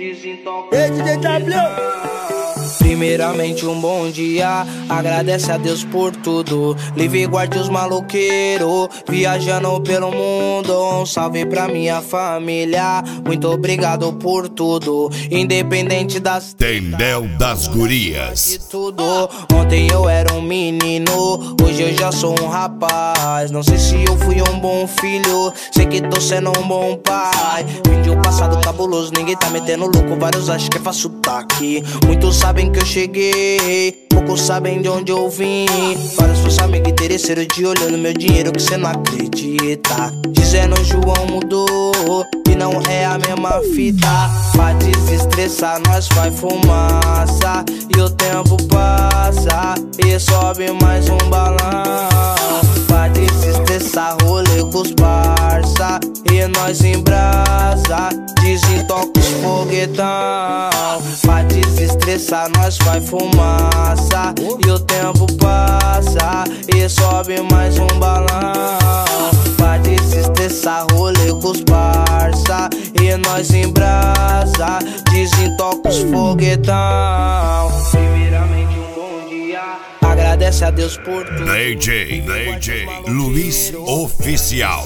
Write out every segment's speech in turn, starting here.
Ei, DJ W. Primeiramente bom dia, agradece a Deus por tudo. Livre e guarde os maloqueiros, viajando pelo mundo. Um salve pra minha família, muito obrigado por tudo. Independente das Tendel das Gurias. de tudo. Ontem eu era um menino, hoje eu já sou um rapaz. Não sei se eu fui um bom filho, sei que tô sendo um bom pai. Vim de um passado cabuloso, ninguém tá metendo louco. Vários acham que é fácil tá aqui. Muitos sabem que eu cheguei, poucos sabem de onde eu vim. Vários seus amigos interesseiros de olhando meu dinheiro que cê não acredita. Dizendo João mudou e não é a mesma fita. Pra desestressar nós faz fumaça e o tempo passa e sobe mais um balão. Pra desestressar rolê com os parça e nós em brasa, desentoca os foguetão. Pra desestressar nós faz fumaça e o tempo passa e sobe mais um balão. Pra desestressar rolê com os parça e nós em brasa, desentoca os foguetão. Primeiramente bom dia, agradece a Deus por tudo. DJ Luiz Oficial.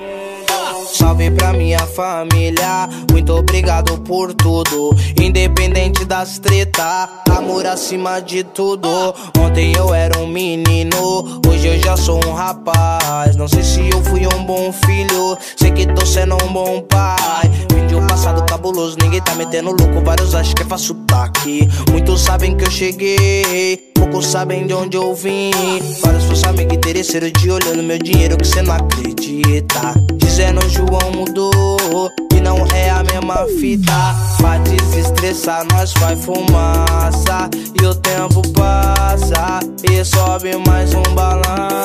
Salve pra minha família, muito obrigado por tudo. Independente das treta, amor acima de tudo. Ontem eu era um menino, hoje eu já sou um rapaz. Não sei se eu fui um bom filho, sei que tô sendo um bom pai. Vim de um passado cabuloso, ninguém tá metendo louco. Vários acham que é fácil tá aqui. Muitos sabem que eu cheguei, poucos sabem de onde eu vim. Vários seus amigos interesseiros de olhando meu dinheiro que cê não acredita. Dizendo João mudou e não é a mesma fita. Pra desestressar nós faz fumaça e o tempo passa e sobe mais um balão.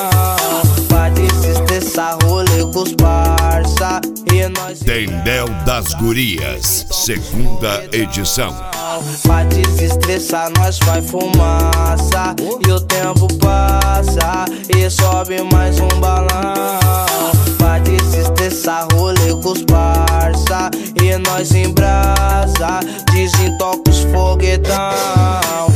Pra desestressar rolê com os parça e nós Tendel das Gurias, segunda edição. pra desestressar nós faz fumaça e o tempo passa e sobe mais um balão. Pra desestressar rolê com os parça e nós em brasa, desentoca os foguetão.